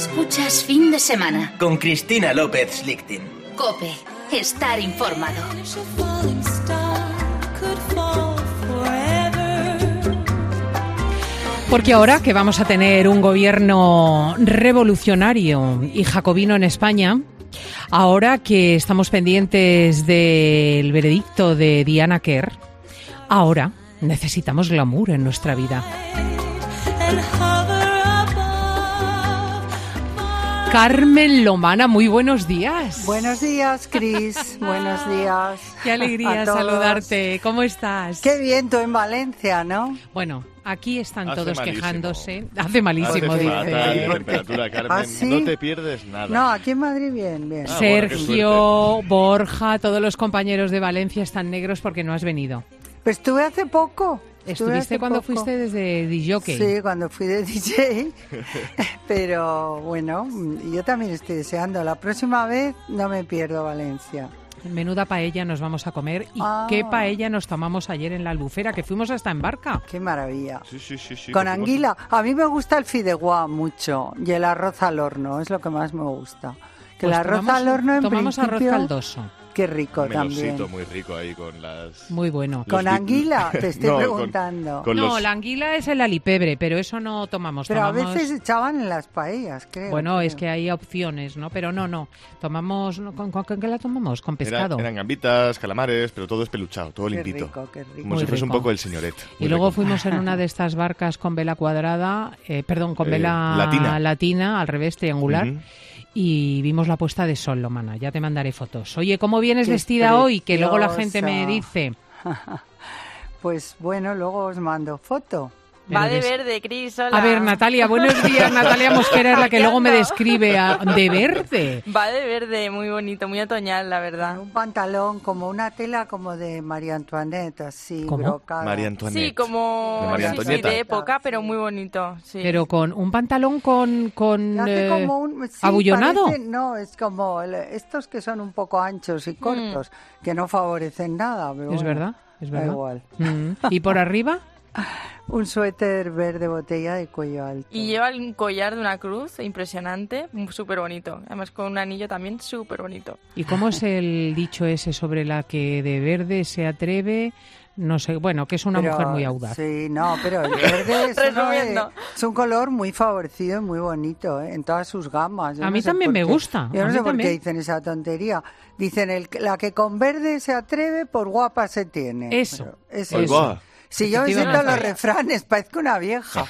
Escuchas Fin de Semana con Cristina López Schlichting. COPE. Estar informado. Porque ahora que vamos a tener un gobierno revolucionario y jacobino en España, ahora que estamos pendientes del veredicto de Diana Quer, ahora necesitamos glamour en nuestra vida. Carmen Lomana, muy buenos días. Buenos días, Cris. Buenos días. Qué alegría saludarte. ¿Cómo estás? Qué viento en Valencia, ¿no? Bueno, aquí están todos malísimo. Quejándose. Hace malísimo, Hace dice. fatal de temperatura, Carmen. ¿Ah, sí? No te pierdes nada. No, aquí en Madrid bien. Sergio, Borja, todos los compañeros de Valencia están negros porque no has venido. Pues estuve hace poco. ¿Estuviste cuando fuiste desde DJ? Sí, cuando fui de DJ. Pero bueno, yo también estoy deseando. La próxima vez no me pierdo Valencia. Menuda paella nos vamos a comer. ¿Y qué paella nos tomamos ayer en la Albufera? Que fuimos hasta en barca. ¡Qué maravilla! Sí. Con anguila. A mí me gusta el fideuá mucho y el arroz al horno. Es lo que más me gusta. Que Pues el arroz al horno en tomamos principio... arroz caldoso. Qué rico también. Muy rico ahí con las... Muy bueno. ¿Con anguila? Te estoy preguntando. La anguila es el alipebre, pero eso no tomamos. Pero a veces echaban en las paellas, creo. Bueno, es que hay opciones, ¿no? Pero no. Tomamos... ¿Con qué la tomamos? Con pescado. Eran gambitas, calamares, pero todo espeluchado, todo limpito. Qué rico. Como si fuese un poco el señoret. Y luego fuimos en una de estas barcas con vela cuadrada, con vela latina, al revés, triangular. Uh-huh. Y vimos la puesta de sol, Lomana. Ya te mandaré fotos. Oye, ¿cómo vienes vestida hoy? Que luego la gente me dice. Pues bueno, luego os mando foto. Va de verde, Cris, hola. A ver, Natalia, buenos días. Natalia Mosquera es la que luego me describe de verde. Va de verde, muy bonito, muy otoñal, la verdad. Un pantalón como una tela como de María Antoinette, así, brocada. María Antoinette. Sí, como de María Antonieta. Sí, de época, pero muy bonito. Sí. Pero con un pantalón con abullonado. Parece, no, es como estos que son un poco anchos y cortos, que no favorecen nada. Pero es bueno, verdad, es verdad. Da igual. ¿Y por arriba? Un suéter verde botella de cuello alto. Y lleva un collar de una cruz impresionante, súper bonito. Además con un anillo también súper bonito. ¿Y cómo es el dicho ese sobre la que de verde se atreve? No sé, bueno, que es una mujer muy audaz. Sí, no, pero el verde es un color muy favorecido y muy bonito, en todas sus gamas. A mí también me gusta. Yo no sé por qué dicen esa tontería. Dicen, la que con verde se atreve, por guapa se tiene. Eso. Eso. Si yo me siento los refranes, parezco una vieja.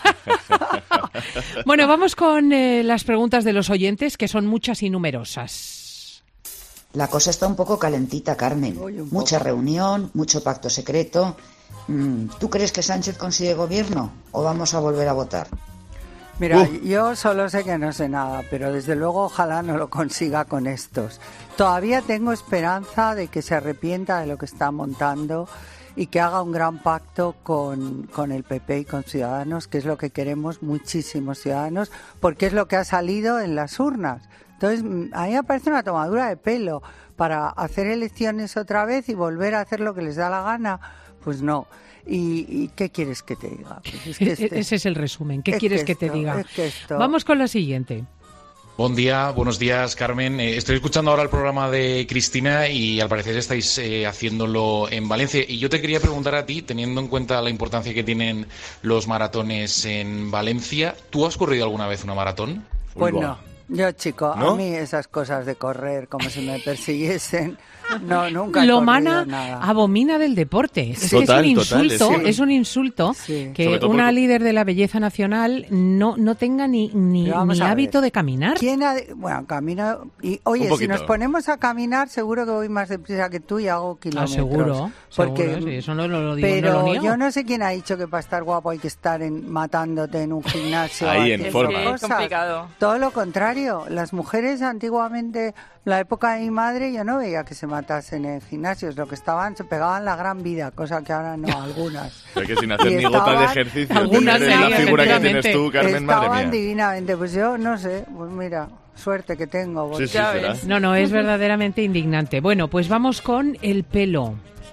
Bueno, vamos con las preguntas de los oyentes, que son muchas y numerosas. La cosa está un poco calentita, Carmen. Mucha reunión, mucho pacto secreto. ¿Tú crees que Sánchez consigue gobierno o vamos a volver a votar? Mira, yo solo sé que no sé nada, pero desde luego ojalá no lo consiga con estos. Todavía tengo esperanza de que se arrepienta de lo que está montando y que haga un gran pacto con el PP y con Ciudadanos, que es lo que queremos muchísimos ciudadanos, porque es lo que ha salido en las urnas. Entonces, a mí me parece una tomadura de pelo para hacer elecciones otra vez y volver a hacer lo que les da la gana. Pues no. ¿Y qué quieres que te diga? Pues es que ese es el resumen. ¿Qué quieres que te diga? Esto... Vamos con la siguiente. Buenos días, Carmen. Estoy escuchando ahora el programa de Cristina y al parecer estáis haciéndolo en Valencia. Y yo te quería preguntar a ti, teniendo en cuenta la importancia que tienen los maratones en Valencia, ¿tú has corrido alguna vez una maratón? Pues no. Yo, chico, ¿no? A mí esas cosas de correr como si me persiguiesen, no, nunca he Lomana corrido nada. Abomina del deporte. Es total, que es un insulto Sí. que una líder de la belleza nacional no tenga ni hábito de caminar. Bueno, camino... Y, oye, si nos ponemos a caminar, seguro que voy más deprisa que tú y hago kilómetros. Seguro. Porque, sí, eso no lo digo, pero no lo niego. yo no sé quién ha dicho que para estar guapo hay que estar matándote en un gimnasio. Ahí, en forma. Es complicado. Todo lo contrario. Las mujeres antiguamente, la época de mi madre, yo no veía que se matasen en gimnasios. Lo que se pegaban la gran vida, cosa que ahora no, algunas. Pero que sin hacer ni gota de ejercicio, algunas tener la figura que tienes efectivamente. tú, Carmen, madre Estaban mía. divinamente. Pues yo no sé, pues mira, suerte que tengo. Sí, Ya será. ves. No, es verdaderamente indignante. Bueno, pues vamos con el pelo.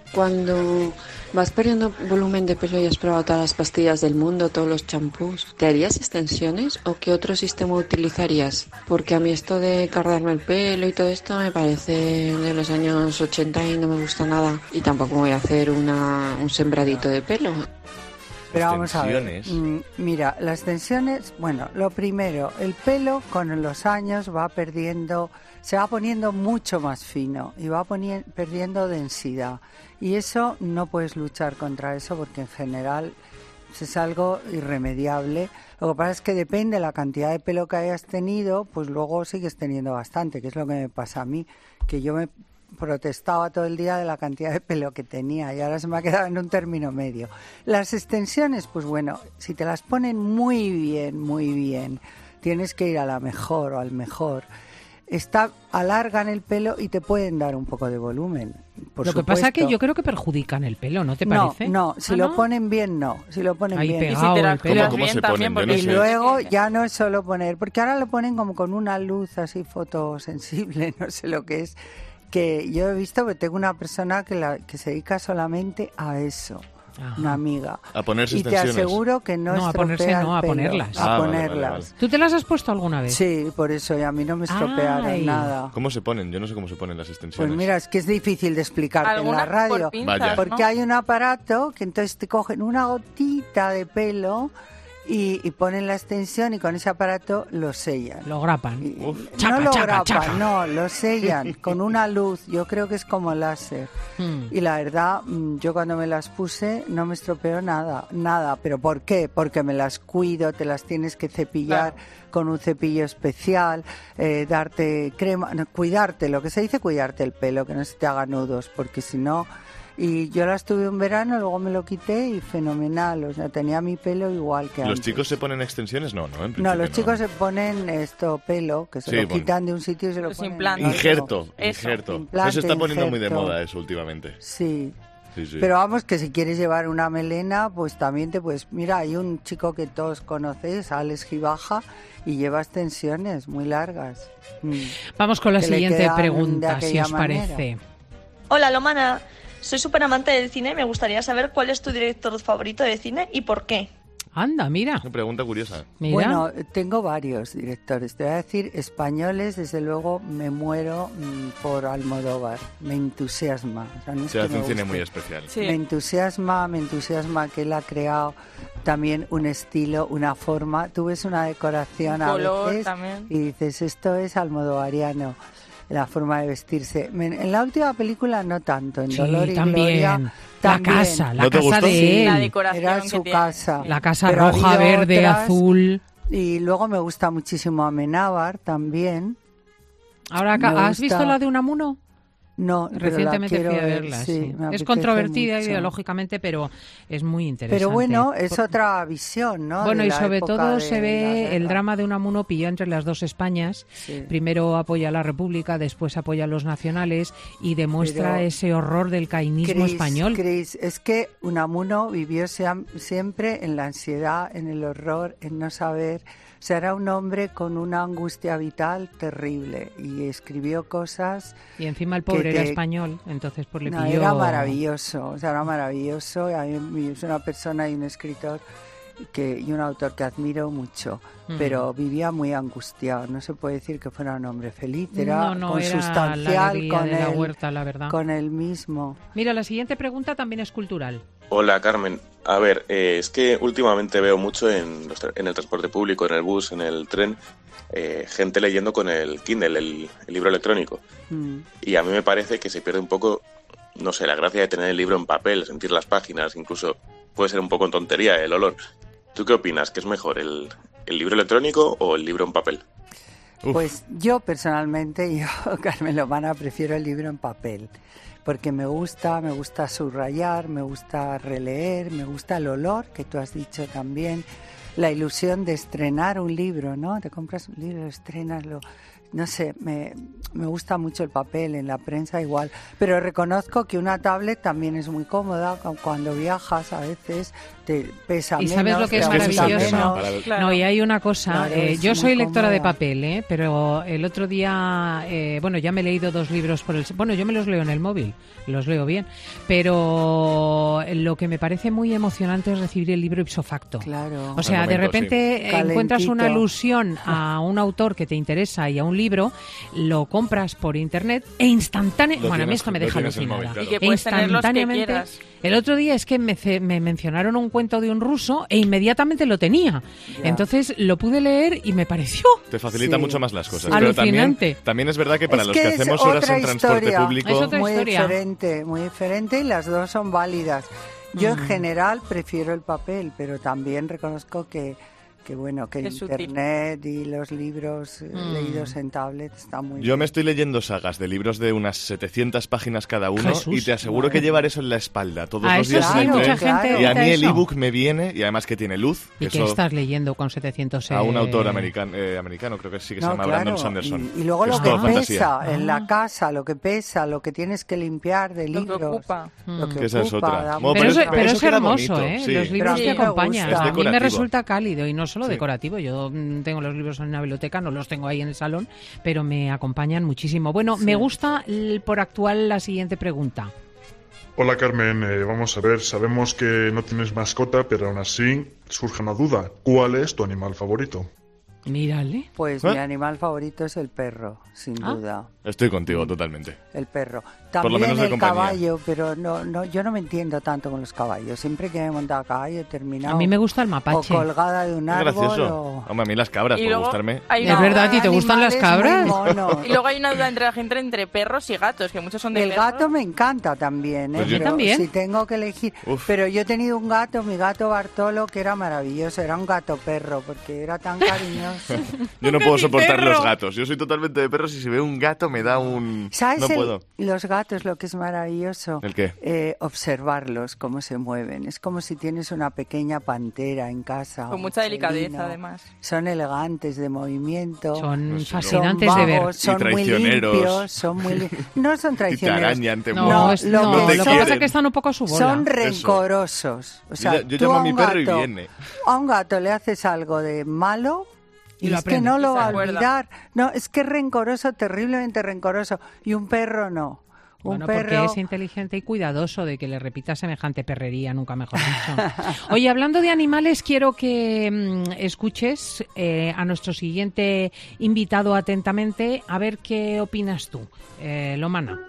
Cuando vas perdiendo volumen de pelo y has probado todas las pastillas del mundo, todos los champús, ¿te harías extensiones o qué otro sistema utilizarías? Porque a mí esto de cargarme el pelo y todo esto me parece de los años 80 y no me gusta nada. Y tampoco voy a hacer un sembradito de pelo. Pero vamos a ver, mira, las extensiones, bueno, lo primero, el pelo con los años va perdiendo, se va poniendo mucho más fino y va perdiendo densidad. Y eso no puedes luchar contra eso porque en general es algo irremediable. Lo que pasa es que depende de la cantidad de pelo que hayas tenido, pues luego sigues teniendo bastante, que es lo que me pasa a mí, que yo me protestaba todo el día de la cantidad de pelo que tenía y ahora se me ha quedado en un término medio. Las extensiones, pues bueno, si te las ponen muy bien, tienes que ir a la mejor o al mejor. Alargan el pelo y te pueden dar un poco de volumen. Lo que pasa es que yo creo que perjudican el pelo, ¿no te parece? No, si lo ponen bien, no. Si lo ponen ahí bien. Pegado, el pelo. ¿Cómo se ponen? Yo no y sé. luego ya no es solo poner, porque ahora lo ponen como con una luz así fotosensible, no sé lo que es, que yo he visto, que tengo una persona que se dedica solamente a eso. Ajá. Una amiga. A ponerse y extensiones. Te aseguro que no a ponerse, no, a ponerlas. A ponerlas. Vale. ¿Tú te las has puesto alguna vez? Sí, por eso, y a mí no me estropearon nada. ¿Cómo se ponen? Yo no sé cómo se ponen las extensiones. Pues mira, es que es difícil de explicarte en la radio. Pinzas, porque hay un aparato que entonces te cogen una gotita de pelo y ponen la extensión y con ese aparato lo sellan. Lo grapan. No lo grapan, no, lo sellan con una luz. Yo creo que es como láser. Y la verdad, yo cuando me las puse no me estropeó nada. ¿Pero por qué? Porque me las cuido, te las tienes que cepillar con un cepillo especial, darte crema, cuidarte, lo que se dice cuidarte el pelo, que no se te haga nudos, porque si no... Y yo las tuve un verano, luego me lo quité y fenomenal, o sea, tenía mi pelo igual que antes. ¿Los chicos se ponen extensiones? No, no, los chicos se ponen pelo, que se lo quitan de un sitio y se lo ponen. Injerto. Eso se está poniendo muy de moda eso últimamente. Sí. Pero vamos, que si quieres llevar una melena, pues también te puedes... Mira, hay un chico que todos conocéis, Alex Gibaja, y lleva extensiones muy largas. Vamos con la siguiente pregunta, si os parece. Hola, Lomana. Soy súper amante del cine y me gustaría saber cuál es tu director favorito de cine y por qué. Anda, mira. Una pregunta curiosa. Mira. Bueno, tengo varios directores. Te voy a decir, españoles, desde luego, me muero por Almodóvar. Me entusiasma. O sea, no es Se que hace me un cine guste. muy especial. Sí. Me entusiasma que él ha creado también un estilo, una forma. Tú ves una decoración a veces también. Y dices, esto es almodovariano. La forma de vestirse. En la última película no tanto, en Dolor y Gloria también. La casa de él. La decoración era su casa. La casa roja, verde, azul. Y luego me gusta muchísimo Amenábar también. Ahora, ¿has visto la de Unamuno? No, recientemente fui a verla. Sí. Es controvertida ideológicamente, pero es muy interesante. Pero bueno, es otra visión, ¿no? Bueno, y sobre todo se ve el drama de Unamuno pillado entre las dos Españas. Sí. Primero apoya a la República, después apoya a los nacionales y demuestra ese horror del cainismo español. Cris, es que Unamuno vivió siempre en la ansiedad, en el horror, en no saber... O sea, era un hombre con una angustia vital terrible y escribió cosas... Y encima el pobre era español, entonces pues le pilló... Era maravilloso, era maravilloso. A mí es una persona y un escritor y un autor que admiro mucho, pero vivía muy angustiado. No se puede decir que fuera un hombre feliz, era consustancial era con él mismo. Mira, la siguiente pregunta también es cultural. Hola, Carmen. A ver, es que últimamente veo mucho en el transporte público, en el bus, en el tren, gente leyendo con el Kindle, el libro electrónico. Y a mí me parece que se pierde un poco, no sé, la gracia de tener el libro en papel, sentir las páginas, incluso puede ser un poco en tontería el olor. ¿Tú qué opinas? ¿Qué es mejor, el libro electrónico o el libro en papel? Pues yo personalmente, Carmen Lomana, prefiero el libro en papel. Porque me gusta subrayar, me gusta releer, me gusta el olor, que tú has dicho también, la ilusión de estrenar un libro, ¿no? Te compras un libro, estrenaslo, no sé, me gusta mucho el papel, en la prensa igual, pero reconozco que una tablet también es muy cómoda, cuando viajas a veces pesa ¿Y menos. sabes lo que es maravilloso? Claro. No, y hay una cosa, Claro, yo soy lectora cómoda. de papel, pero el otro día, ya me he leído 2 libros yo me los leo en el móvil, los leo bien, pero lo que me parece muy emocionante es recibir el libro ipso facto. Claro. O sea, de repente encuentras una Calentito. alusión a un autor que te interesa y a un libro, lo compras por internet e instantáneamente, bueno, a mí esto me deja alucinada. Y que puedes tener los que quieras. El otro día es que me mencionaron un cuento de un ruso e inmediatamente lo tenía. Ya. Entonces lo pude leer y me pareció Te facilita Sí. mucho más las cosas. alucinante. Pero también es verdad que para Es los que que es hacemos horas otra en transporte historia. público... Es otra muy historia. muy diferente y las dos son válidas. Yo en general prefiero el papel, pero también reconozco que el Es útil. internet y los libros leídos en tablet están muy Yo bien. me estoy leyendo sagas de libros de unas 700 páginas cada uno Jesús, y te aseguro madre que llevar eso en la espalda todos Ah, los eso días sí, en el mucha tren. gente Y a evita mí el eso. ebook me viene, y además que tiene luz. ¿Y que qué eso- estás leyendo con 700 a un autor americano, creo que sí, que se llama Brandon Sanderson. Y luego Que lo es que todo fantasía. pesa en la casa, lo que pesa, lo que tienes que limpiar de Lo que libros. ocupa. Lo que Que esa es ocupa, otra. da Bueno, Pero, mucho- pero es queda hermoso, bonito, sí. Los libros Pero a que mí me acompañan. gusta. A mí me decorativo. resulta cálido y no solo Sí. decorativo. Yo tengo los libros en una biblioteca, no los tengo ahí en el salón, pero me acompañan muchísimo. Bueno, me gusta por actual la siguiente pregunta. Hola Carmen, vamos a ver, sabemos que no tienes mascota, pero aún así surge una duda. ¿Cuál es tu animal favorito? Mírale. Pues mi animal favorito es el perro, sin duda. Estoy contigo totalmente. El perro. Por lo También menos de el compañía. caballo, pero yo no me entiendo tanto con los caballos. Siempre que me he montado a caballo he terminado A mí me gusta el o mapache. colgada de un Es árbol gracioso. o... Hombre, a mí las cabras, Y por luego gustarme. hay ¿Es una- verdad? ¿Y te gustan las cabras? Y luego hay una duda entre la gente entre perros y gatos, que muchos son de El perros. gato me encanta también, Pues yo pero también. si tengo que elegir. Uf. Pero yo he tenido un gato, mi gato Bartolo, que era maravilloso, era un gato perro, porque era tan cariñoso. Yo no puedo ni soportar perro. los gatos. Yo soy totalmente de perros y si veo un gato me da un... ¿Sabes No puedo. los gatos lo que es maravilloso? ¿El qué? Observarlos, cómo se mueven. Es como si tienes una pequeña pantera en casa. Con un mucha delicadeza, felino. además. Son elegantes de movimiento. Son Pues sí, ¿no? fascinantes son de ver. vagos, son muy traicioneros. limpios, son muy no son Y te traicioneros. arañan, te No, muerden. lo no, que lo que son- pasa es que están un poco a su bola. Son rencorosos. O sea, Yo tú llamo a a mi un perro y gato- viene. A un gato le haces algo de malo Y y lo es que aprende. no Y lo se va a acuerda. olvidar. No, es que es rencoroso, terriblemente rencoroso. Y un perro no. Un Bueno, porque perro... es inteligente y cuidadoso de que le repita semejante perrería, nunca mejor dicho. Oye, hablando de animales, quiero que escuches a nuestro siguiente invitado atentamente, a ver qué opinas tú, Lomana.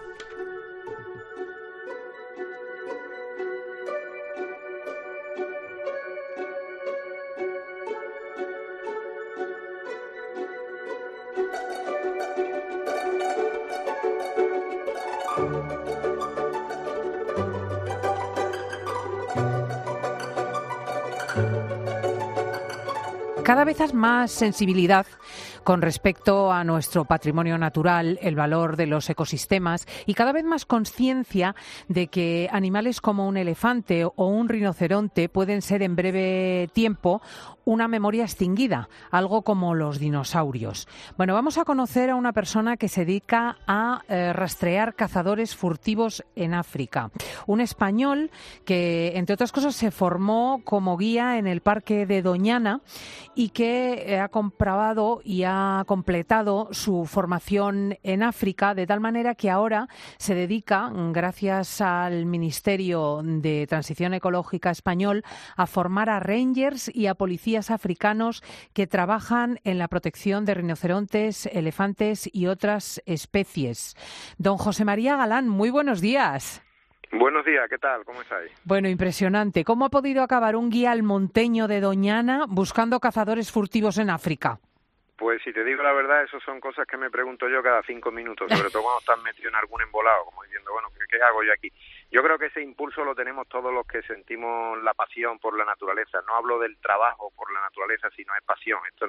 Cada vez hay más sensibilidad con respecto a nuestro patrimonio natural, el valor de los ecosistemas y cada vez más conciencia de que animales como un elefante o un rinoceronte pueden ser en breve tiempo una memoria extinguida, algo como los dinosaurios. Bueno, vamos a conocer a una persona que se dedica a rastrear cazadores furtivos en África. Un español que, entre otras cosas, se formó como guía en el Parque de Doñana y que ha comprobado y ha completado su formación en África, de tal manera que ahora se dedica, gracias al Ministerio de Transición Ecológica español, a formar a rangers y a policías africanos que trabajan en la protección de rinocerontes, elefantes y otras especies. Don José María Galán, muy buenos días. Buenos días, ¿qué tal? ¿Cómo estáis? Bueno, impresionante. ¿Cómo ha podido acabar un guía almonteño de Doñana buscando cazadores furtivos en África? Pues si te digo la verdad, eso son cosas que me pregunto yo cada 5 minutos, sobre todo cuando estás metido en algún embolado, como diciendo, bueno, ¿qué hago yo aquí? Yo creo que ese impulso lo tenemos todos los que sentimos la pasión por la naturaleza. No hablo del trabajo por la naturaleza, sino es pasión. Esto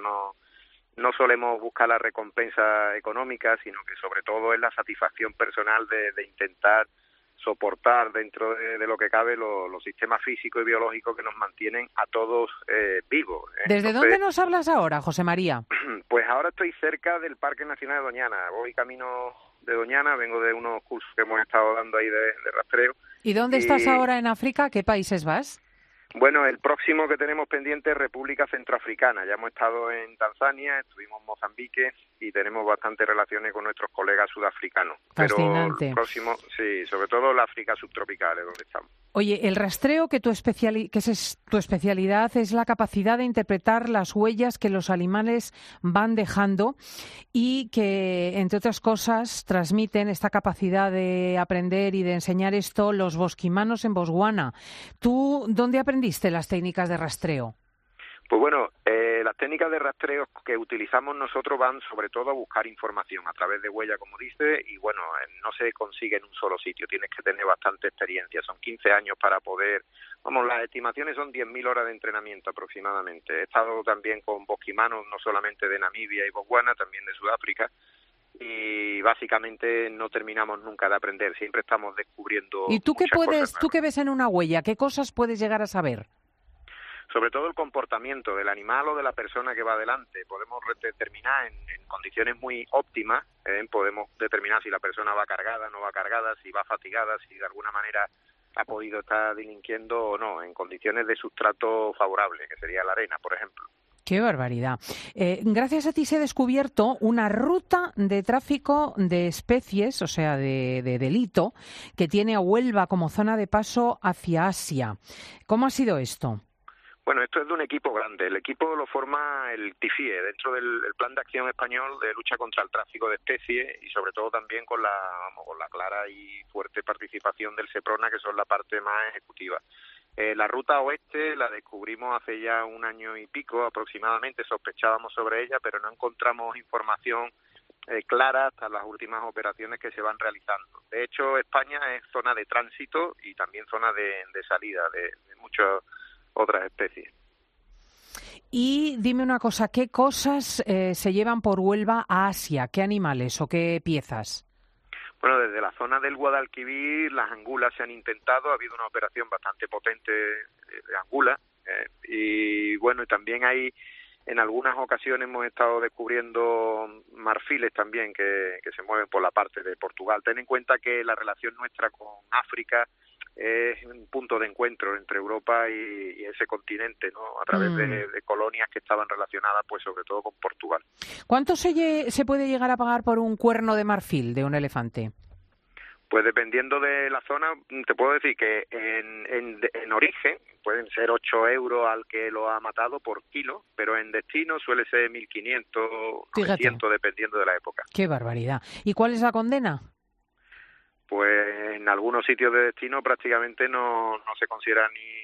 no solemos buscar la recompensa económica, sino que sobre todo es la satisfacción personal de intentar soportar dentro de lo que cabe los sistemas físicos y biológicos que nos mantienen a todos vivos. ¿Desde dónde nos hablas ahora, José María? Pues ahora estoy cerca del Parque Nacional de Doñana. Voy camino de Doñana, vengo de unos cursos que hemos estado dando ahí de rastreo. ¿Y dónde estás ahora en África? ¿A qué países vas? Bueno, el próximo que tenemos pendiente es República Centroafricana. Ya hemos estado en Tanzania, estuvimos en Mozambique y tenemos bastantes relaciones con nuestros colegas sudafricanos. Fascinante. Pero el próximo, sí, sobre todo la África subtropical es donde estamos. Oye, el rastreo, que es tu especialidad, es la capacidad de interpretar las huellas que los animales van dejando y que, entre otras cosas, transmiten esta capacidad de aprender y de enseñar esto los bosquimanos en Botswana. ¿Tú dónde aprendiste las técnicas de rastreo? Pues bueno, las técnicas de rastreo que utilizamos nosotros van sobre todo a buscar información a través de huella, como dice, y bueno, no se consigue en un solo sitio, tienes que tener bastante experiencia, son 15 años para poder, las estimaciones son 10.000 horas de entrenamiento aproximadamente. He estado también con bosquimanos, no solamente de Namibia y Botswana, también de Sudáfrica, y básicamente no terminamos nunca de aprender, siempre estamos descubriendo. ¿Y tú qué ves en una huella? ¿Qué cosas puedes llegar a saber? Sobre todo el comportamiento del animal o de la persona que va adelante. Podemos determinar en condiciones muy óptimas, podemos determinar si la persona va cargada, no va cargada, si va fatigada, si de alguna manera ha podido estar delinquiendo o no, en condiciones de sustrato favorable, que sería la arena, por ejemplo. ¡Qué barbaridad! Gracias a ti se ha descubierto una ruta de tráfico de especies, o sea, de delito, que tiene a Huelva como zona de paso hacia Asia. ¿Cómo ha sido esto? Bueno, esto es de un equipo grande. El equipo lo forma el TIFIE, dentro del Plan de Acción Español de lucha contra el tráfico de especies y sobre todo también con la clara y fuerte participación del SEPRONA, que son la parte más ejecutiva. La ruta oeste la descubrimos hace ya 1 año y pico aproximadamente, sospechábamos sobre ella, pero no encontramos información clara hasta las últimas operaciones que se van realizando. De hecho, España es zona de tránsito y también zona de salida de muchas otras especies. Y dime una cosa, ¿qué cosas se llevan por Huelva a Asia? ¿Qué animales o qué piezas? Bueno, desde la zona del Guadalquivir las angulas se han intentado, ha habido una operación bastante potente de angulas y bueno, y también hay en algunas ocasiones hemos estado descubriendo marfiles también que se mueven por la parte de Portugal. Ten en cuenta que la relación nuestra con África es un punto de encuentro entre Europa y ese continente, ¿no? A través de colonias que estaban relacionadas, pues sobre todo con Portugal. ¿Cuánto se puede llegar a pagar por un cuerno de marfil de un elefante? Pues dependiendo de la zona, te puedo decir que en origen pueden ser 8 euros al que lo ha matado por kilo, pero en destino suele ser 1.500, 900, dependiendo de la época. ¡Qué barbaridad! ¿Y cuál es la condena? Pues en algunos sitios de destino prácticamente no se considera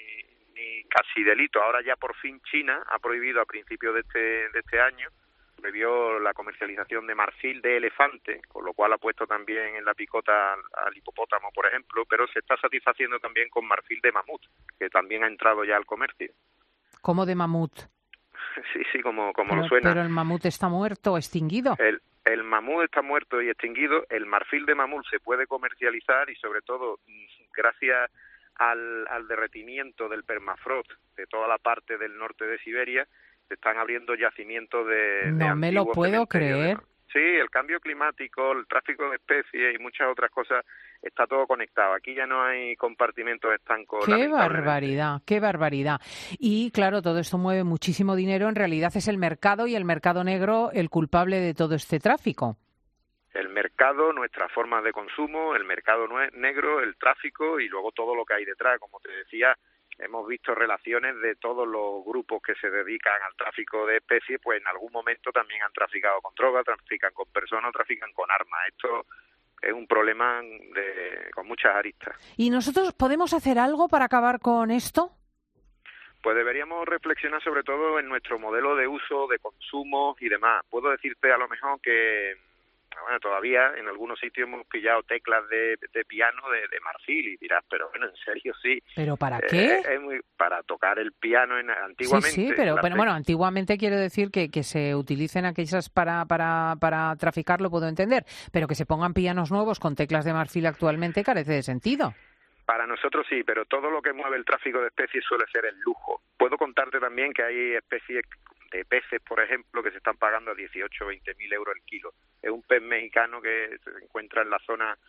ni casi delito. Ahora ya por fin China ha prohibido a principios de este año, prohibió la comercialización de marfil de elefante, con lo cual ha puesto también en la picota al hipopótamo, por ejemplo, pero se está satisfaciendo también con marfil de mamut, que también ha entrado ya al comercio. ¿Cómo de mamut? Sí, como lo suena. ¿Pero el mamut está muerto o extinguido? El mamut está muerto y extinguido. El marfil de mamut se puede comercializar y sobre todo gracias al derretimiento del permafrost de toda la parte del norte de Siberia se están abriendo yacimientos de No me lo puedo creer. Sí, el cambio climático, el tráfico de especies y muchas otras cosas, está todo conectado. Aquí ya no hay compartimentos estancos. ¡Qué barbaridad! ¡Qué barbaridad! Y claro, todo esto mueve muchísimo dinero. En realidad es el mercado y el mercado negro el culpable de todo este tráfico. El mercado, nuestras formas de consumo, el mercado negro, el tráfico y luego todo lo que hay detrás. Como te decía, hemos visto relaciones de todos los grupos que se dedican al tráfico de especies, pues en algún momento también han traficado con drogas, trafican con personas, trafican con armas. Esto es un problema con muchas aristas. ¿Y nosotros podemos hacer algo para acabar con esto? Pues deberíamos reflexionar sobre todo en nuestro modelo de uso, de consumo y demás. Puedo decirte a lo mejor que bueno, todavía en algunos sitios hemos pillado teclas de piano de marfil y dirás, pero bueno, en serio sí. ¿Pero para qué? Para tocar el piano antiguamente. Sí, pero bueno, antiguamente quiero decir que se utilicen aquellas para traficar, lo puedo entender, pero que se pongan pianos nuevos con teclas de marfil actualmente carece de sentido. Para nosotros sí, pero todo lo que mueve el tráfico de especies suele ser el lujo. Puedo contarte también que hay especies de peces, por ejemplo, que se están pagando a 18 o 20 mil euros el kilo. Es un pez mexicano que se encuentra en la zona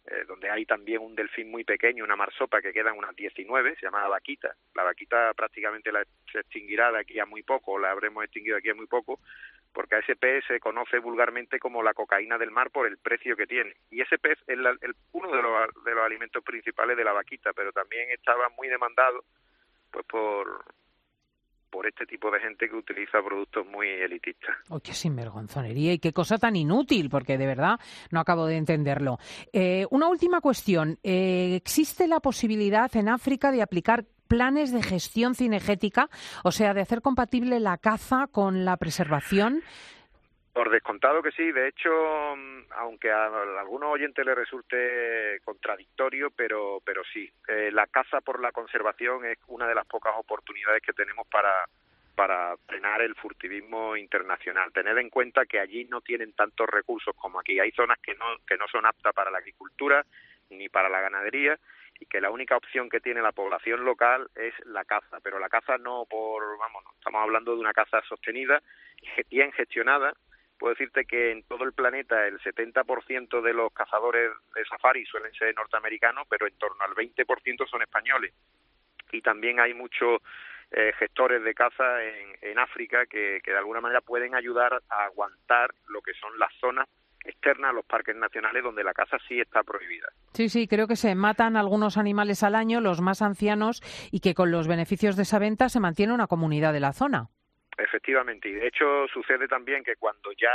donde hay también un delfín muy pequeño, una marsopa, que quedan unas 19, se llama la vaquita. La vaquita prácticamente se extinguirá de aquí a muy poco, la habremos extinguido de aquí a muy poco, porque a ese pez se conoce vulgarmente como la cocaína del mar por el precio que tiene. Y ese pez es uno de los alimentos principales de la vaquita, pero también estaba muy demandado pues por este tipo de gente que utiliza productos muy elitistas. ¡Oh, qué sinvergonzonería! Y qué cosa tan inútil, porque de verdad no acabo de entenderlo. Una última cuestión. ¿Existe la posibilidad en África de aplicar planes de gestión cinegética, o sea, de hacer compatible la caza con la preservación? Por descontado que sí. De hecho, aunque a algunos oyentes les resulte contradictorio, pero sí. La caza por la conservación es una de las pocas oportunidades que tenemos para frenar el furtivismo internacional. Tened en cuenta que allí no tienen tantos recursos como aquí. Hay zonas que no son aptas para la agricultura ni para la ganadería, y que la única opción que tiene la población local es la caza. Pero la caza no estamos hablando de una caza sostenida, bien gestionada. Puedo decirte que en todo el planeta el 70% de los cazadores de safari suelen ser norteamericanos, pero en torno al 20% son españoles. Y también hay muchos gestores de caza en África que de alguna manera pueden ayudar a aguantar lo que son las zonas externas a los parques nacionales donde la caza sí está prohibida. Sí, creo que se matan algunos animales al año, los más ancianos, y que con los beneficios de esa venta se mantiene una comunidad de la zona. Efectivamente, y de hecho sucede también que cuando ya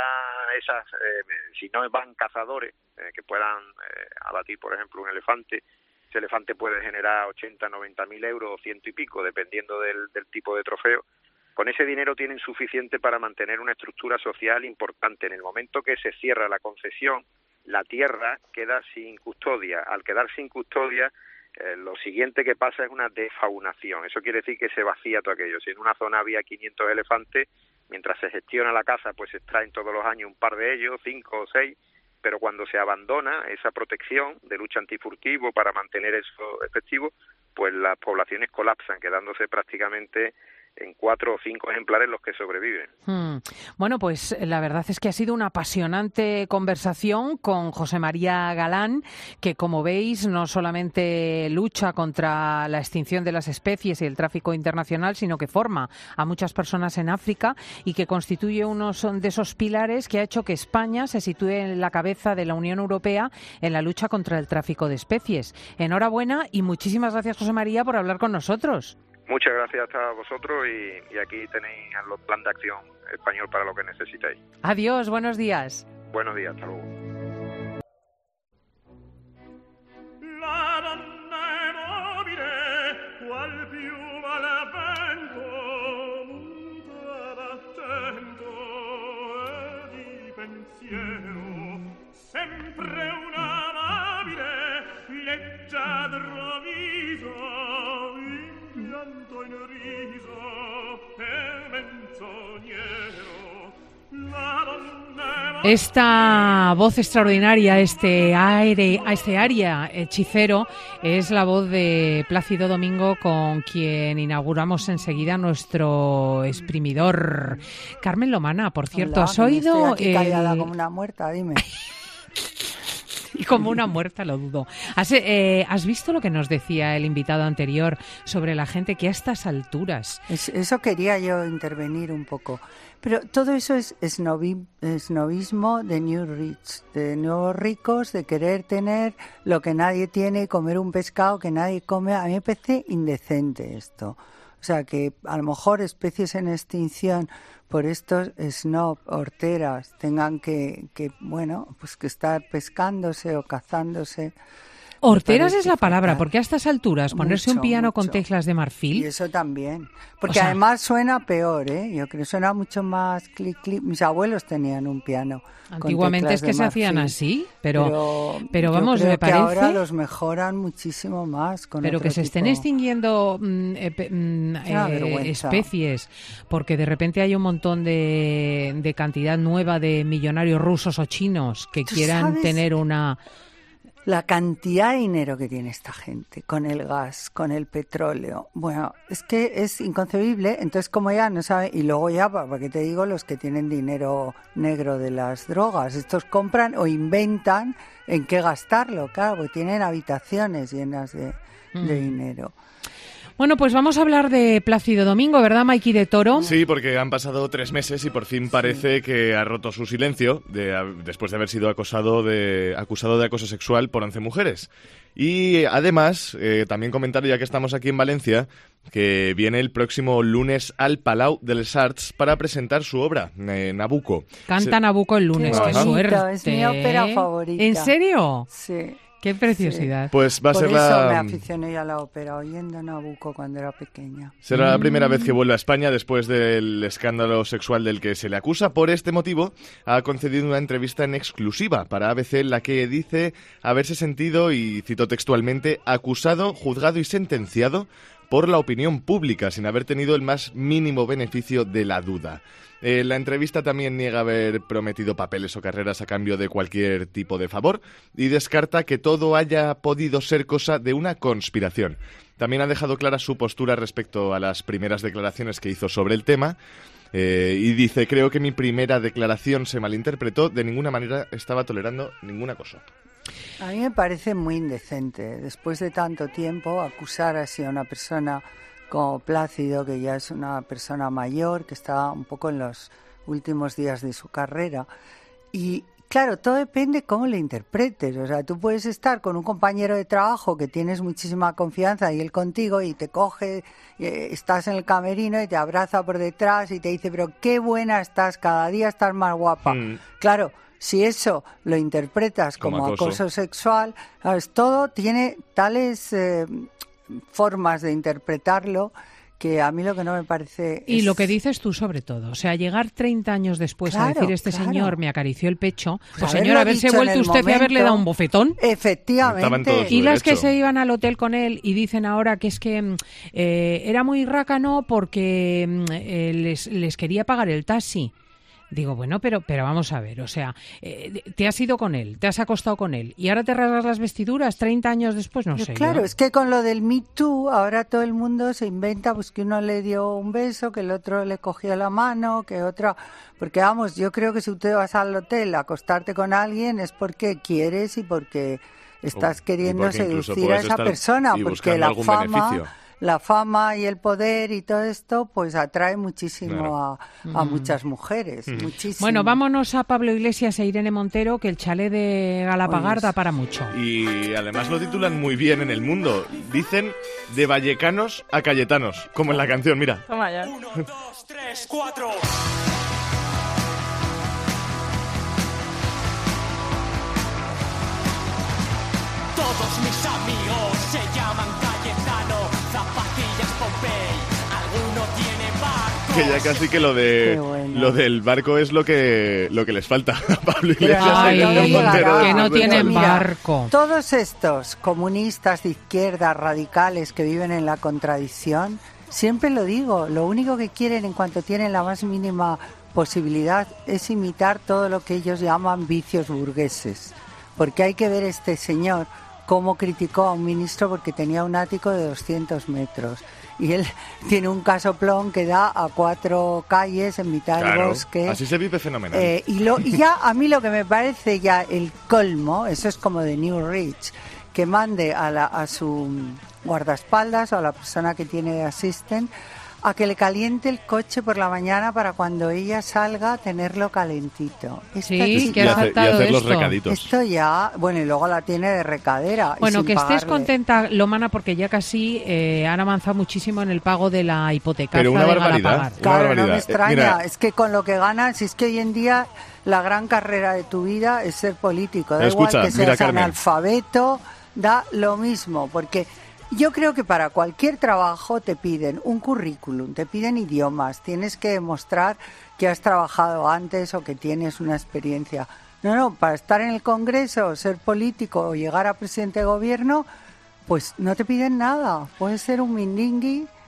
si no van cazadores que puedan abatir, por ejemplo, un elefante, ese elefante puede generar 80, 90 mil euros, 100 y pico, dependiendo del tipo de trofeo. Con ese dinero tienen suficiente para mantener una estructura social importante. En el momento que se cierra la concesión, la tierra queda sin custodia. Al quedar sin custodia, lo siguiente que pasa es una defaunación. Eso quiere decir que se vacía todo aquello. Si en una zona había 500 elefantes, mientras se gestiona la caza, pues se extraen todos los años un par de ellos, 5 o 6, pero cuando se abandona esa protección de lucha antifurtivo para mantener eso efectivo, pues las poblaciones colapsan, quedándose prácticamente en 4 o 5 ejemplares los que sobreviven. Bueno, pues la verdad es que ha sido una apasionante conversación con José María Galán, que como veis no solamente lucha contra la extinción de las especies y el tráfico internacional, sino que forma a muchas personas en África y que constituye uno de esos pilares que ha hecho que España se sitúe en la cabeza de la Unión Europea en la lucha contra el tráfico de especies. Enhorabuena y muchísimas gracias, José María, por hablar con nosotros. Muchas gracias a vosotros y aquí tenéis el plan de acción español para lo que necesitéis. Adiós, buenos días. Buenos días, hasta luego. Esta voz extraordinaria, este aria hechicero, es la voz de Plácido Domingo, con quien inauguramos enseguida nuestro exprimidor. Carmen Lomana, por cierto, Hola, ¿has oído? Estoy aquí callada como una muerta, dime. Y como una muerta, lo dudo. ¿Has visto lo que nos decía el invitado anterior sobre la gente que a estas alturas? Eso quería yo intervenir un poco. Pero todo eso es snobismo de New Rich, de nuevos ricos, de querer tener lo que nadie tiene y comer un pescado que nadie come. A mí me parece indecente esto. O sea, que a lo mejor especies en extinción por estos snob, horteras, tengan que estar pescándose o cazándose. Horteras es la palabra, porque a estas alturas ponerse un piano con teclas de marfil... Y eso también, porque además suena peor, yo creo que suena mucho más clic, clic. Mis abuelos tenían un piano. Antiguamente es que se hacían así, pero vamos, me parece... que ahora los mejoran muchísimo más. Pero que se estén extinguiendo especies, porque de repente hay un montón de cantidad nueva de millonarios rusos o chinos que quieran tener una... La cantidad de dinero que tiene esta gente con el gas, con el petróleo, bueno, es que es inconcebible. Entonces, como ya no sabe, y luego ya, ¿para qué te digo? Los que tienen dinero negro de las drogas, estos compran o inventan en qué gastarlo, claro, porque tienen habitaciones llenas de dinero. Bueno, pues vamos a hablar de Plácido Domingo, ¿verdad, Maiki de Toro? Sí, porque han pasado 3 meses y por fin parece que ha roto su silencio después de haber sido acusado de acoso sexual por 11 mujeres. Y además, también comentar, ya que estamos aquí en Valencia, que viene el próximo lunes al Palau dels Arts para presentar su obra, Nabucco. Canta Nabucco el lunes, qué suerte. Es mi ópera favorita. ¿En serio? Sí. Qué preciosidad. Sí. Pues va a ser Por eso me aficioné yo a la ópera, oyendo Nabucco cuando era pequeña. Será la primera vez que vuelve a España después del escándalo sexual del que se le acusa. Por este motivo, ha concedido una entrevista en exclusiva para ABC en la que dice haberse sentido, y cito textualmente, acusado, juzgado y sentenciado por la opinión pública, sin haber tenido el más mínimo beneficio de la duda. La entrevista también niega haber prometido papeles o carreras a cambio de cualquier tipo de favor y descarta que todo haya podido ser cosa de una conspiración. También ha dejado clara su postura respecto a las primeras declaraciones que hizo sobre el tema y dice: creo que mi primera declaración se malinterpretó, de ninguna manera estaba tolerando ninguna cosa. A mí me parece muy indecente, después de tanto tiempo, acusar así a una persona como Plácido, que ya es una persona mayor, que está un poco en los últimos días de su carrera. Y claro, todo depende cómo le interpretes. O sea, tú puedes estar con un compañero de trabajo que tienes muchísima confianza y él contigo, y te coge, estás en el camerino y te abraza por detrás y te dice: pero qué buena estás, cada día estás más guapa. Claro, si eso lo interpretas como acoso sexual, ¿sabes? Todo tiene tales formas de interpretarlo que a mí lo que no me parece Y lo que dices tú sobre todo, o sea, llegar 30 años después a decir: este señor me acarició el pecho, pues señor, haberse vuelto usted y haberle dado un bofetón. Efectivamente. Y las que se iban al hotel con él y dicen ahora que es que era muy rácano porque les quería pagar el taxi. Digo, bueno, pero vamos a ver, o sea, te has ido con él, te has acostado con él y ahora te rasgas las vestiduras 30 años después, no sé. Claro, es que con lo del Me Too ahora todo el mundo se inventa pues que uno le dio un beso, que el otro le cogió la mano, que otra... Porque vamos, yo creo que si tú vas al hotel a acostarte con alguien es porque quieres y porque estás queriendo seducir a esa persona, porque la fama y el poder y todo esto pues atrae muchísimo a muchas mujeres, muchísimo. Bueno, vámonos a Pablo Iglesias e Irene Montero, que el chalet de Galapagar da para mucho. Y además lo titulan muy bien en El Mundo. Dicen de vallecanos a cayetanos, como en la canción, mira. Toma ya. 1, 2, 3, 4... Todos mis amigos se llaman Cayetano, zapatillas Pompey, alguno tiene barco. Que ya casi que lo del barco es lo que les falta a Pablo Iglesias. Que no tienen barco. Todos estos comunistas de izquierda radicales que viven en la contradicción, siempre lo digo, lo único que quieren en cuanto tienen la más mínima posibilidad es imitar todo lo que ellos llaman vicios burgueses. Porque hay que ver este señor cómo criticó a un ministro porque tenía un ático de 200 metros. Y él tiene un casoplón que da a 4 calles en mitad del bosque. Así se vive fenomenal. Y ya a mí lo que me parece ya el colmo, eso es como de New Rich, que mande a su guardaespaldas o a la persona que tiene de assistant a que le caliente el coche por la mañana para cuando ella salga tenerlo calentito. Sí, que ha y hacer los recaditos. Esto ya, bueno, y luego la tiene de recadera. Bueno, que pagarle. estés contenta, Lomana, porque ya casi han avanzado muchísimo en el pago de la hipoteca. Pero una barbaridad. Claro, no me extraña. Es que con lo que ganas, es que hoy en día la gran carrera de tu vida es ser político. Da igual que seas analfabeto, da lo mismo, porque... Yo creo que para cualquier trabajo te piden un currículum, te piden idiomas, tienes que demostrar que has trabajado antes o que tienes una experiencia. No, para estar en el Congreso, ser político o llegar a presidente de gobierno, pues no te piden nada. Puedes ser un mindingui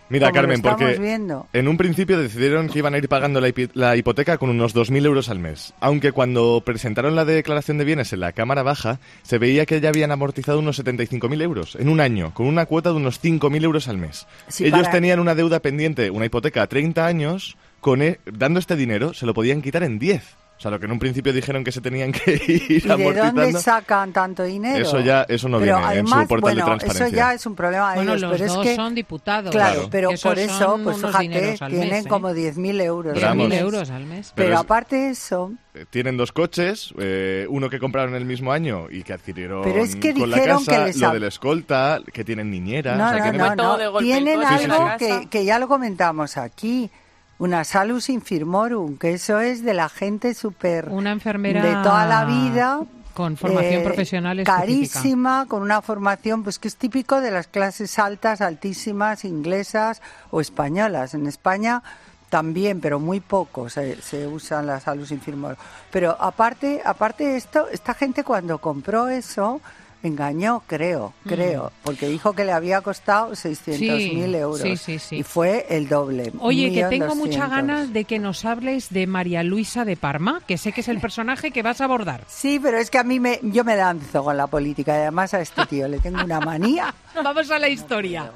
Mira, como Carmen, lo estamos porque viendo. en un principio decidieron que iban a ir pagando la hipoteca con unos 2.000 euros al mes. Aunque cuando presentaron la declaración de bienes en la Cámara Baja, se veía que ya habían amortizado unos 75.000 euros en un año, con una cuota de unos 5.000 euros al mes. Sí, Ellos tenían una deuda pendiente, una hipoteca a 30 años, dando este dinero se lo podían quitar en 10. O sea, lo que en un principio dijeron que se tenían que ir amortizando. ¿Y de dónde sacan tanto dinero? Eso no viene en su portal de transparencia. Eso ya es un problema de ellos. Los pero dos es que, son diputados. Claro, pero Esos por eso, pues fíjate, tienen mes, como 10.000 euros. 10.000 euros al mes. Pero aparte de eso... Tienen 2 coches, uno que compraron el mismo año y que adquirieron pero es que con la dijeron casa, que lo de la escolta, que tienen niñera. No. Tienen algo que ya lo comentamos aquí. Una salus infirmorum, que eso es de la gente súper... Una enfermera de toda la vida. Con formación profesional específica. Carísima, con una formación pues que es típico de las clases altas, altísimas, inglesas o españolas. En España también, pero muy poco se usan las salus infirmorum. Pero aparte de esto, esta gente cuando compró eso... engañó, creo, porque dijo que le había costado 600.000 euros y fue el doble. Oye, que tengo muchas ganas de que nos hables de María Luisa de Parma, que sé que es el personaje que vas a abordar. Sí, pero es que a mí yo me lanzo con la política y además a este tío le tengo una manía. Vamos a la historia.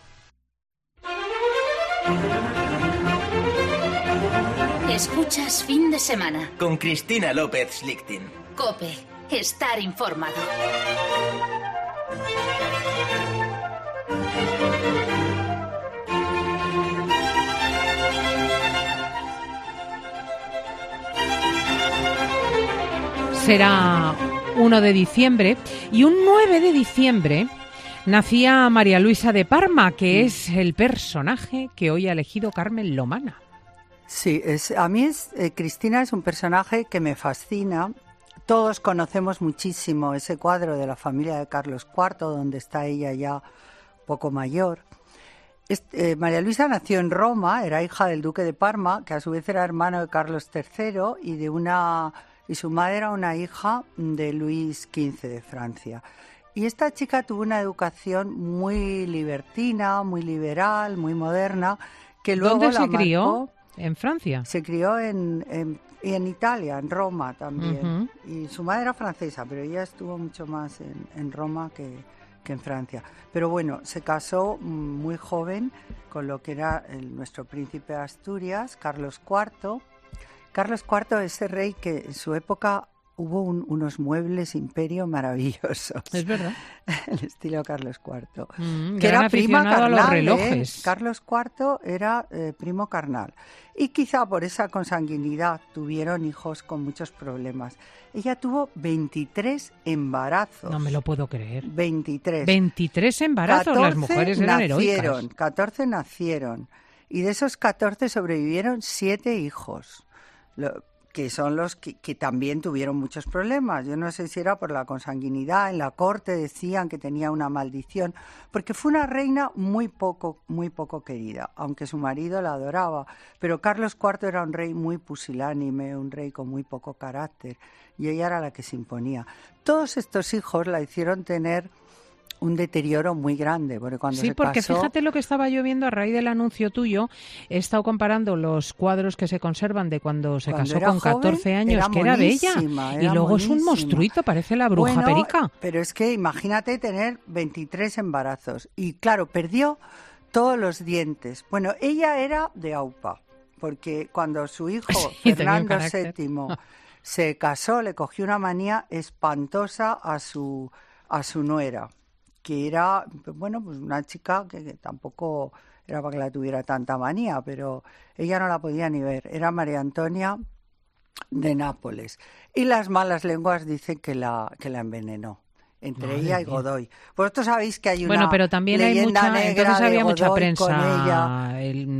Escuchas Fin de Semana. Con Cristina López Schlichting. COPE. Estar informado. Será 1 de diciembre y un 9 de diciembre nacía María Luisa de Parma, que es el personaje que hoy ha elegido Carmen Lomana. Sí, Cristina es un personaje que me fascina. Todos conocemos muchísimo ese cuadro de la familia de Carlos IV, donde está ella ya poco mayor. María Luisa nació en Roma, era hija del duque de Parma, que a su vez era hermano de Carlos III y su madre era una hija de Luis XV de Francia. Y esta chica tuvo una educación muy libertina, muy liberal, muy moderna, que luego ¿Dónde la se crió? Marcó. ¿En Francia? Se crió en Italia, en Roma también. Y su madre era francesa, pero ella estuvo mucho más en Roma que en Francia. Pero bueno, se casó muy joven con lo que era nuestro príncipe de Asturias, Carlos IV. Carlos IV, ese rey que en su época hubo unos muebles imperio maravillosos. Es verdad. El estilo Carlos IV. Que era prima carnal, a los relojes. Carlos IV era primo carnal. Y quizá por esa consanguinidad tuvieron hijos con muchos problemas. Ella tuvo 23 embarazos. No me lo puedo creer. 23. 23 embarazos, las mujeres eran heroicas. 14 nacieron. Y de esos 14 sobrevivieron 7 hijos. Que son los que también tuvieron muchos problemas. Yo no sé si era por la consanguinidad, en la corte decían que tenía una maldición, porque fue una reina muy poco querida, aunque su marido la adoraba. Pero Carlos IV era un rey muy pusilánime, un rey con muy poco carácter, y ella era la que se imponía. Todos estos hijos la hicieron tener un deterioro muy grande, porque cuando se porque casó... fíjate lo que estaba yo viendo a raíz del anuncio tuyo. He estado comparando los cuadros que se conservan de cuando se casó con 14 años, que era bella, y luego es un monstruito, parece la bruja Perica. Pero es que imagínate tener 23 embarazos, y claro, perdió todos los dientes. Bueno, ella era de AUPA, porque cuando su hijo, Fernando VII, se casó, le cogió una manía espantosa a su nuera, que era, bueno, pues una chica que tampoco era para que la tuviera tanta manía, pero ella no la podía ni ver. Era María Antonia de Nápoles. Y las malas lenguas dicen que la envenenó, entre ella y Godoy. Vosotros sabéis que hay una pero también leyenda hay negra entonces había de mucha Godoy prensa con ella.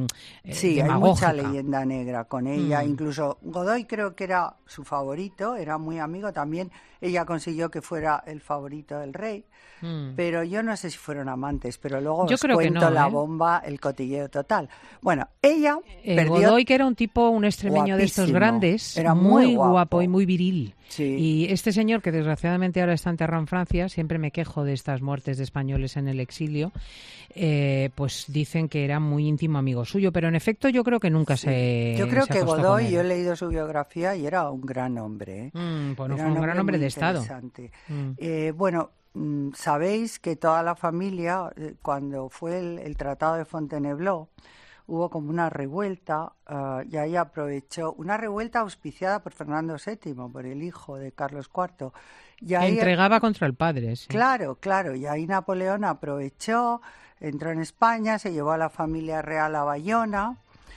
Sí, hay demagógica. mucha leyenda negra con ella. Incluso Godoy creo que era su favorito, era muy amigo también. Ella consiguió que fuera el favorito del rey. Pero yo no sé si fueron amantes, pero luego Yo os creo que cuento no, la ¿eh? bomba, el cotilleo total. Bueno, ella perdió... Godoy, que era un tipo, un extremeño de estos Guapísimo. Grandes, Era muy muy guapo y muy viril. Sí. Y este señor, que desgraciadamente ahora está enterrado en Francia, siempre me quejo de estas muertes de españoles en el exilio, pues dicen que era muy íntimo amigo suyo, pero en efecto yo creo que nunca se Yo creo se que acostó Godoy, con él. yo he leído su biografía y era un gran hombre. Bueno, Era fue un gran hombre muy de Estado. interesante. Bueno, sabéis que toda la familia, cuando fue el Tratado de Fontainebleau, hubo como una revuelta y ahí aprovechó, una revuelta auspiciada por Fernando VII, por el hijo de Carlos IV. Y Que ahí, entregaba contra el padre, sí. Claro, y ahí Napoleón aprovechó, entró en España, se llevó a la familia real a Bayona.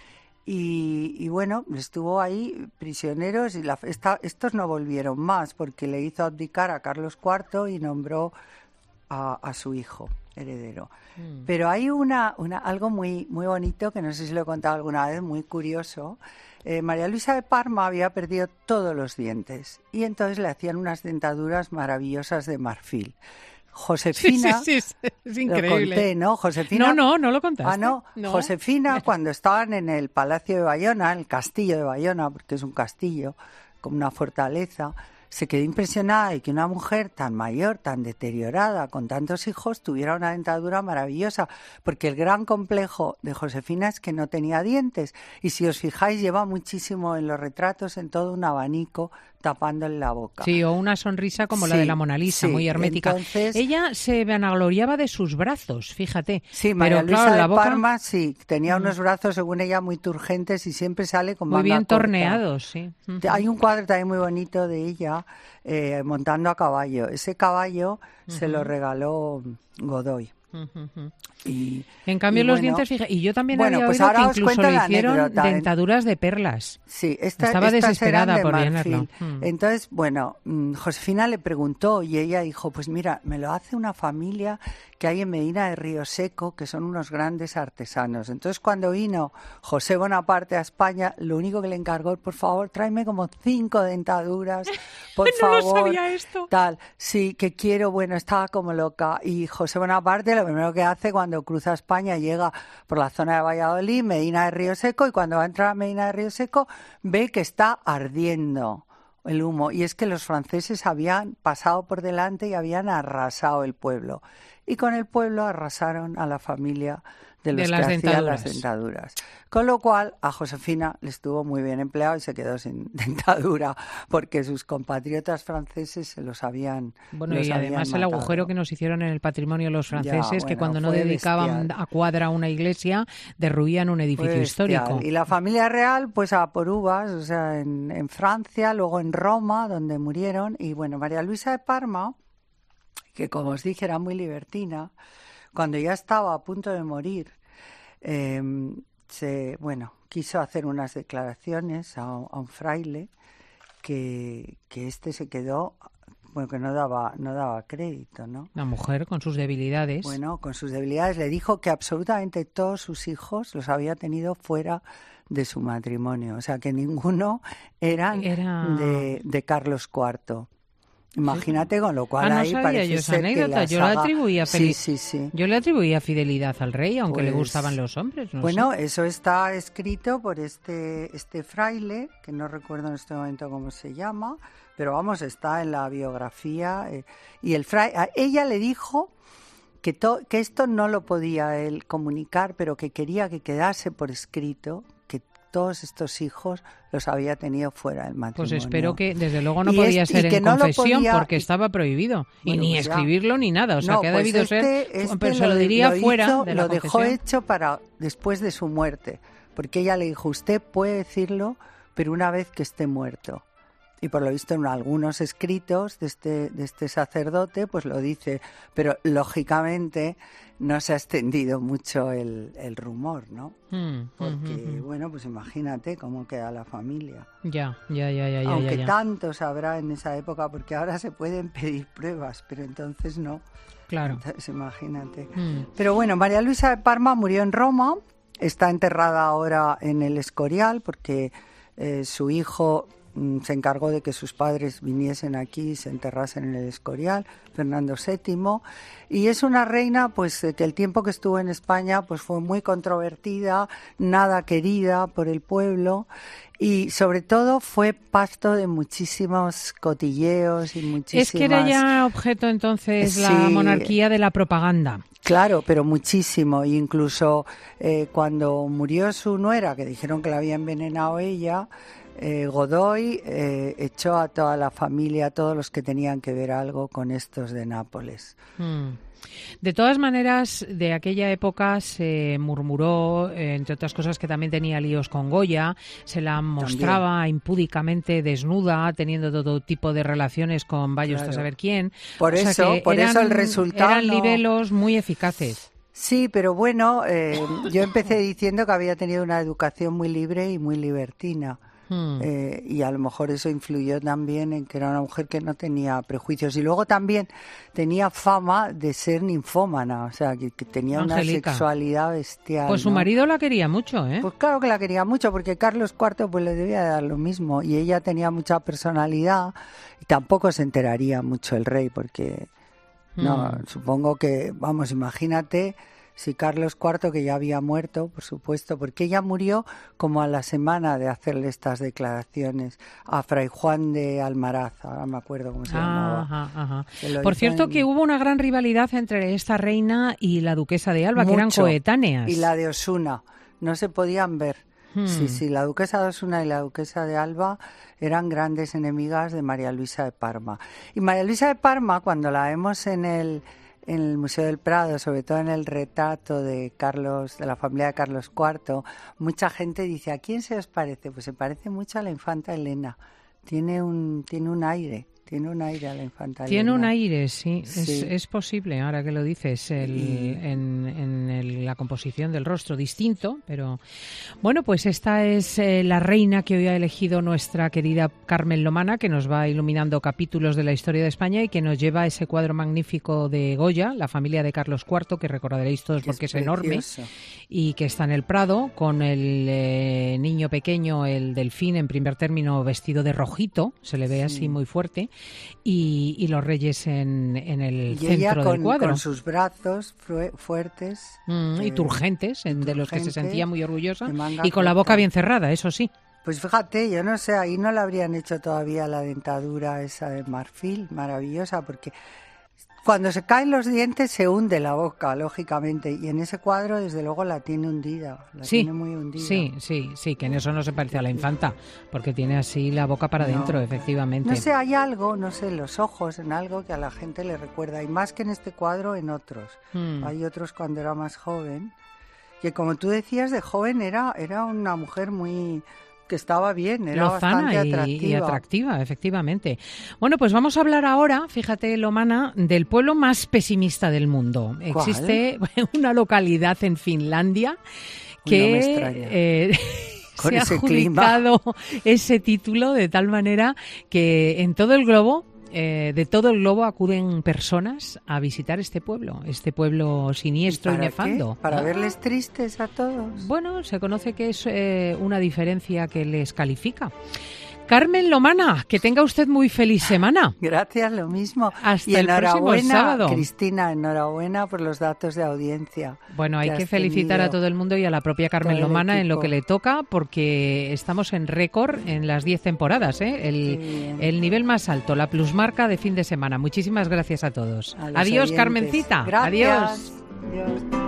Y bueno, estuvo ahí prisioneros y estos no volvieron más porque le hizo abdicar a Carlos IV y nombró a su hijo heredero. Pero hay algo muy, muy bonito que no sé si lo he contado alguna vez, muy curioso. María Luisa de Parma había perdido todos los dientes y entonces le hacían unas dentaduras maravillosas de marfil. Josefina, Sí, es increíble. Lo conté, ¿no? Josefina, No lo contaste. Ah, no. Josefina, cuando estaban en el Palacio de Bayona, el Castillo de Bayona, porque es un castillo, como una fortaleza, se quedó impresionada de que una mujer tan mayor, tan deteriorada, con tantos hijos, tuviera una dentadura maravillosa, porque el gran complejo de Josefina es que no tenía dientes, y si os fijáis lleva muchísimo en los retratos, en todo un abanico tapándole la boca. Sí, o una sonrisa como la de la Mona Lisa, muy hermética. Entonces, ella se vanagloriaba de sus brazos, fíjate. sí, María pero Luisa claro, de la boca Parma sí, tenía unos brazos, según ella, muy turgentes y siempre sale con muy manga bien corta. torneados, sí. Hay un cuadro también muy bonito de ella montando a caballo. Ese caballo se lo regaló Godoy. Y, en cambio los dientes, fíjate, y yo también había oído que incluso le hicieron dentaduras de perlas. Sí, estaba desesperada por llenarlo. Entonces, bueno, Josefina le preguntó y ella dijo, pues mira, me lo hace una familia que hay en Medina de Río Seco, que son unos grandes artesanos. Entonces, cuando vino José Bonaparte a España, lo único que le encargó, por favor, tráeme como 5 dentaduras, por favor. No lo sabía esto. Tal, sí, que quiero, bueno, estaba como loca. Y José Bonaparte lo primero que hace cuando cruza España, llega por la zona de Valladolid, Medina de Río Seco, y cuando va a entrar a Medina de Río Seco, ve que está ardiendo el humo. Y es que los franceses habían pasado por delante y habían arrasado el pueblo. Y con el pueblo arrasaron a la familia de los que hacían las dentaduras. Con lo cual, a Josefina le estuvo muy bien empleado y se quedó sin dentadura, porque sus compatriotas franceses se los habían Bueno, y además el agujero que nos hicieron en el patrimonio los franceses, que cuando no dedicaban a cuadra una iglesia, derruían un edificio histórico. Y la familia real, pues a por uvas, o sea, en Francia, luego en Roma, donde murieron. Y bueno, María Luisa de Parma, que como os dije era muy libertina, cuando ya estaba a punto de morir, quiso hacer unas declaraciones a un fraile que este se quedó, bueno, que no daba crédito, ¿no? La mujer con sus debilidades. Bueno, con sus debilidades le dijo que absolutamente todos sus hijos los había tenido fuera de su matrimonio, o sea que ninguno era de Carlos IV. Imagínate, con lo cual no ahí sabía parece yo esa ser anécdota. que la Yo saga... la atribuía Yo le atribuía fidelidad al rey, aunque le Pues, gustaban los hombres. No bueno, sé. eso está escrito por este fraile, que no recuerdo en este momento cómo se llama, pero vamos, está en la biografía. Y el fraile, ella le dijo que esto no lo podía él comunicar, pero que quería que quedase por escrito, que todos estos hijos los había tenido fuera del matrimonio. Pues espero que, desde luego, no podía ser en confesión, porque estaba prohibido. Bueno, y ni pues escribirlo ni nada. O sea, que ha debido ser... Pero se lo diría diría fuera de la Lo dejó confesión. hecho para después de su muerte, porque ella le dijo, usted puede decirlo, pero una vez que esté muerto. Y por lo visto en algunos escritos de este sacerdote pues lo dice, pero lógicamente no se ha extendido mucho el rumor, ¿no? Porque, bueno, pues imagínate cómo queda la familia. Ya. Aunque tanto sabrá en esa época, porque ahora se pueden pedir pruebas, pero entonces no. Claro. Entonces, imagínate. Pero bueno, María Luisa de Parma murió en Roma Está enterrada ahora en el Escorial porque su hijo se encargó de que sus padres viniesen aquí y se enterrasen en el Escorial, Fernando VII, y es una reina pues que el tiempo que estuvo en España pues fue muy controvertida, nada querida por el pueblo, y sobre todo fue pasto de muchísimos cotilleos y muchísimas... Es que era ya objeto entonces la monarquía de la propaganda. Claro, pero muchísimo. Incluso cuando murió su nuera, que dijeron que la había envenenado ella, Godoy echó a toda la familia, a todos los que tenían que ver algo con estos de Nápoles. De todas maneras, de aquella época se murmuró, entre otras cosas, que también tenía líos con Goya, se la mostraba impúdicamente desnuda, teniendo todo tipo de relaciones con vaya usted a saber quién. Por eso el resultado... Eran libelos muy eficaces. Sí, pero bueno, yo empecé diciendo que había tenido una educación muy libre y muy libertina. Y a lo mejor eso influyó también en que era una mujer que no tenía prejuicios. Y luego también tenía fama de ser ninfómana, o sea, que tenía Angélica. Una sexualidad bestial. Pues su marido la quería mucho, ¿eh? Pues claro que la quería mucho, porque Carlos IV pues le debía dar lo mismo. Y ella tenía mucha personalidad y tampoco se enteraría mucho el rey, porque no, supongo que, vamos, imagínate... Si Carlos IV, que ya había muerto, por supuesto, porque ella murió como a la semana de hacerle estas declaraciones a Fray Juan de Almaraz, ahora me acuerdo cómo se llamaba. Por cierto, que hubo una gran rivalidad entre esta reina y la duquesa de Alba, que eran coetáneas. Y la de Osuna, no se podían ver. Sí, la duquesa de Osuna y la duquesa de Alba eran grandes enemigas de María Luisa de Parma. Y María Luisa de Parma, cuando la vemos en el Museo del Prado, sobre todo en el retrato de la familia de Carlos IV, mucha gente dice, ¿a quién se os parece? Pues se parece mucho a la infanta Elena. Tiene un aire a la infanta Elena. Tiene un aire, sí. Es posible, ahora que lo dices, en la composición del rostro, distinto, pero... Bueno, pues esta es la reina que hoy ha elegido nuestra querida Carmen Lomana, que nos va iluminando capítulos de la historia de España y que nos lleva a ese cuadro magnífico de Goya, la familia de Carlos IV, que recordaréis todos porque es enorme, y que está en el Prado, con el niño pequeño, el delfín, en primer término vestido de rojito, se le ve así muy fuerte, y los reyes en el centro del cuadro. Con sus brazos fuertes. Y turgentes, de los que se sentía muy orgullosa, y con la boca bien cerrada, eso sí. Pues fíjate, yo no sé, ahí no le habrían hecho todavía la dentadura esa de marfil, maravillosa, porque... Cuando se caen los dientes se hunde la boca, lógicamente, y en ese cuadro desde luego la tiene hundida, tiene muy hundida. Sí, que en eso no se parece a la infanta, porque tiene así la boca para adentro, efectivamente. No sé, hay algo, no sé, los ojos, en algo que a la gente le recuerda, y más que en este cuadro, en otros. Hay otros cuando era más joven, que como tú decías, de joven era una mujer muy... que estaba bien, era bastante atractiva. Y atractiva, efectivamente. Bueno, pues vamos a hablar ahora, fíjate, Lomana, del pueblo más pesimista del mundo. ¿Cuál? Existe una localidad en Finlandia que se ha adjudicado ese título de tal manera que en todo el globo... de todo el globo acuden personas a visitar este pueblo siniestro y nefando. ¿Qué? ¿Para verles tristes a todos? Bueno, se conoce que es una diferencia que les califica. Carmen Lomana, que tenga usted muy feliz semana. Gracias, lo mismo. Hasta el próximo sábado. Cristina, enhorabuena por los datos de audiencia. Bueno, hay que felicitar a todo el mundo y a la propia Carmen Lomana en lo que le toca, porque estamos en récord en las 10 temporadas, el nivel más alto, la plusmarca de fin de semana. Muchísimas gracias a todos. Adiós, oyentes. Carmencita. Gracias. Adiós.